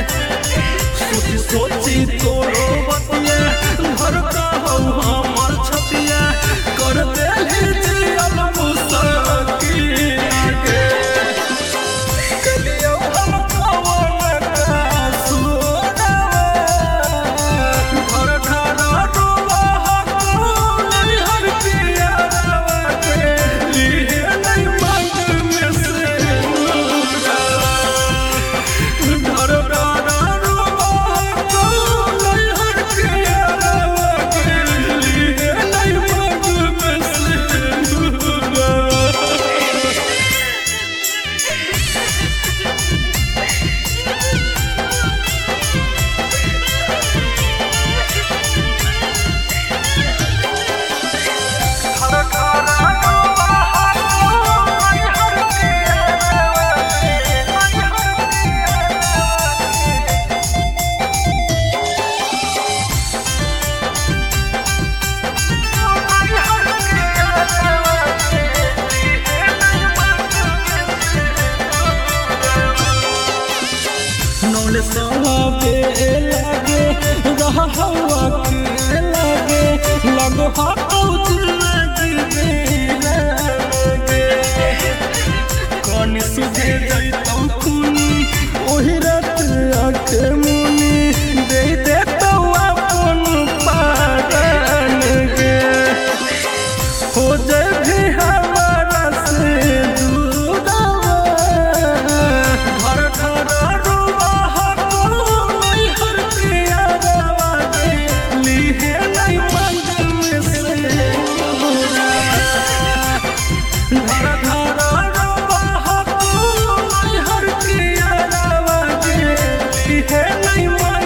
सोची सोची तोरो बतिया घर का हो हमर छतिया कर देली जियल मुसकी आगे कलियो हम कवन का सुनावा घर ठाड़ा डोबा हको नहीं हर पिया रवा के लिए नहीं मांग में से घर ठाड़ा डोबा हको नहीं हर पिया रवा के लिए नहीं मांग में से नौले सवाबे लागे रहा हवा के लागे लगो हाथों जिंदगी लागे कौन सुझे जैतौ खूनी ओही रात आँख मुनी दे देतौ अपन पारन गे हो जाए भी हमारा से जुदावा घर ठाड़ा डोबा हको नहीं हर पिया रवा के लिए नहीं मांग में से घर ठाड़ा डोबा हको नहीं हर पिया रवा के लिए नहीं मांग